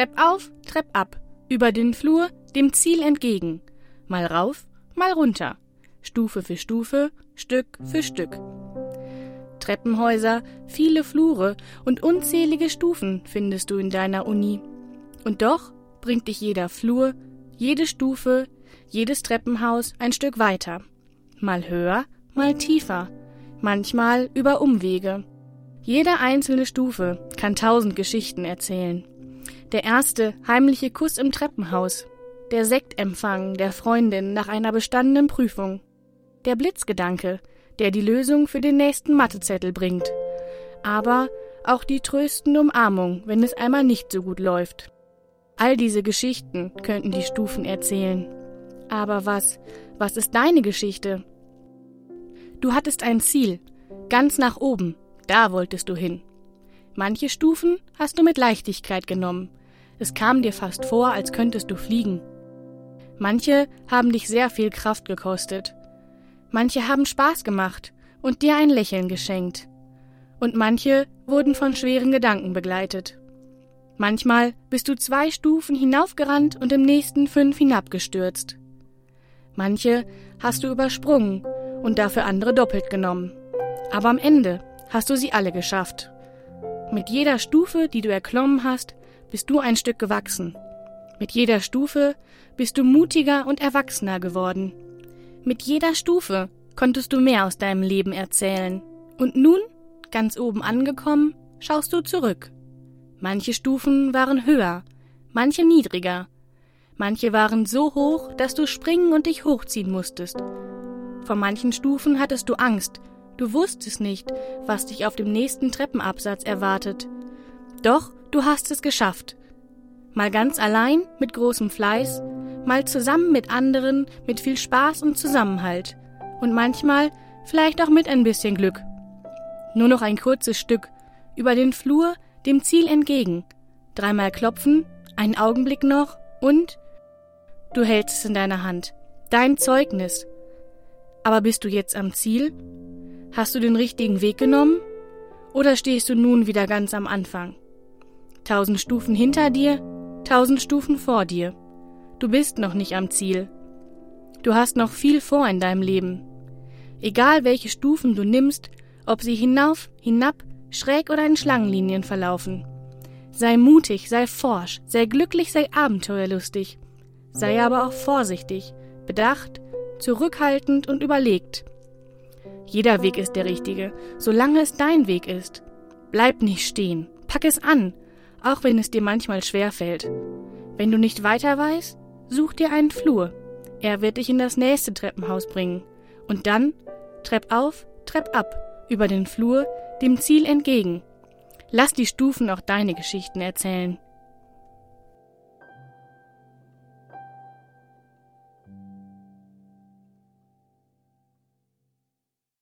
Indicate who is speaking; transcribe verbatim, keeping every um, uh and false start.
Speaker 1: Trepp auf, Trepp ab, über den Flur, dem Ziel entgegen. Mal rauf, mal runter, Stufe für Stufe, Stück für Stück. Treppenhäuser, viele Flure und unzählige Stufen findest du in deiner Uni. Und doch bringt dich jeder Flur, jede Stufe, jedes Treppenhaus ein Stück weiter. Mal höher, mal tiefer, manchmal über Umwege. Jede einzelne Stufe kann tausend Geschichten erzählen. Der erste heimliche Kuss im Treppenhaus, der Sektempfang der Freundin nach einer bestandenen Prüfung, der Blitzgedanke, der die Lösung für den nächsten Mathezettel bringt, aber auch die tröstende Umarmung, wenn es einmal nicht so gut läuft. All diese Geschichten könnten die Stufen erzählen. Aber was, was ist deine Geschichte? Du hattest ein Ziel, ganz nach oben, da wolltest du hin. Manche Stufen hast du mit Leichtigkeit genommen. Es kam dir fast vor, als könntest du fliegen. Manche haben dich sehr viel Kraft gekostet. Manche haben Spaß gemacht und dir ein Lächeln geschenkt. Und manche wurden von schweren Gedanken begleitet. Manchmal bist du zwei Stufen hinaufgerannt und im nächsten fünf hinabgestürzt. Manche hast du übersprungen und dafür andere doppelt genommen. Aber am Ende hast du sie alle geschafft. Mit jeder Stufe, die du erklommen hast, bist du ein Stück gewachsen. Mit jeder Stufe bist du mutiger und erwachsener geworden. Mit jeder Stufe konntest du mehr aus deinem Leben erzählen. Und nun, ganz oben angekommen, schaust du zurück. Manche Stufen waren höher, manche niedriger. Manche waren so hoch, dass du springen und dich hochziehen musstest. Vor manchen Stufen hattest du Angst. Du wusstest nicht, was dich auf dem nächsten Treppenabsatz erwartet. Doch du hast es geschafft. Mal ganz allein, mit großem Fleiß, mal zusammen mit anderen, mit viel Spaß und Zusammenhalt. Und manchmal vielleicht auch mit ein bisschen Glück. Nur noch ein kurzes Stück, über den Flur, dem Ziel entgegen. Dreimal klopfen, einen Augenblick noch und du hältst es in deiner Hand. Dein Zeugnis. Aber bist du jetzt am Ziel? Hast du den richtigen Weg genommen? Oder stehst du nun wieder ganz am Anfang? Tausend Stufen hinter dir, tausend Stufen vor dir. Du bist noch nicht am Ziel. Du hast noch viel vor in deinem Leben. Egal welche Stufen du nimmst, ob sie hinauf, hinab, schräg oder in Schlangenlinien verlaufen. Sei mutig, sei forsch, sei glücklich, sei abenteuerlustig. Sei aber auch vorsichtig, bedacht, zurückhaltend und überlegt. Jeder Weg ist der richtige, solange es dein Weg ist. Bleib nicht stehen, pack es an, auch wenn es dir manchmal schwerfällt. Wenn du nicht weiter weißt, such dir einen Flur. Er wird dich in das nächste Treppenhaus bringen. Und dann Trepp auf, Trepp ab, über den Flur, dem Ziel entgegen. Lass die Stufen auch deine Geschichten erzählen.